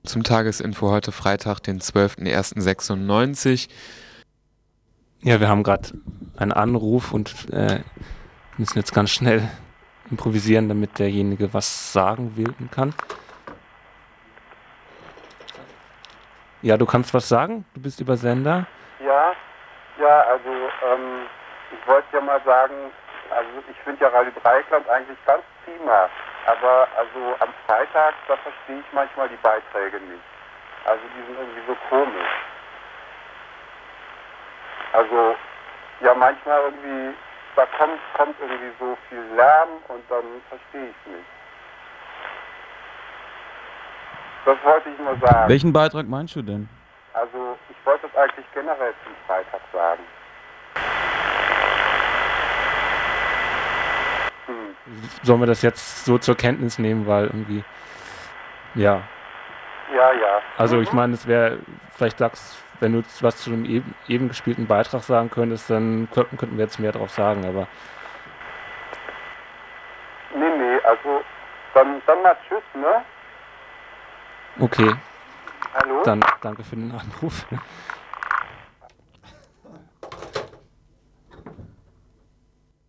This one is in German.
zum Tagesinfo heute Freitag, den 12.01.96. Ja, wir haben gerade einen Anruf und müssen jetzt ganz schnell improvisieren, damit derjenige was sagen will und kann. Ja, du kannst was sagen? Du bist Übersender? Ja, also ich wollte ja mal sagen, also ich finde ja Radio Dreieckland eigentlich ganz prima, aber also am Freitag, da verstehe ich manchmal die Beiträge nicht. Also die sind irgendwie so komisch. Also ja, manchmal irgendwie, da kommt irgendwie so viel Lärm und dann verstehe ich es nicht. Das wollte ich nur sagen. Welchen Beitrag meinst du denn? Also ich wollte das eigentlich generell zum Freitag sagen. Sollen wir das jetzt so zur Kenntnis nehmen, weil irgendwie, ja. Ja. Also ich meine, es wäre, vielleicht sagst, wenn du was zu dem eben gespielten Beitrag sagen könntest, dann könnten wir jetzt mehr drauf sagen, aber... Nee, also dann mal tschüss, ne? Okay. Hallo? Dann danke für den Anruf.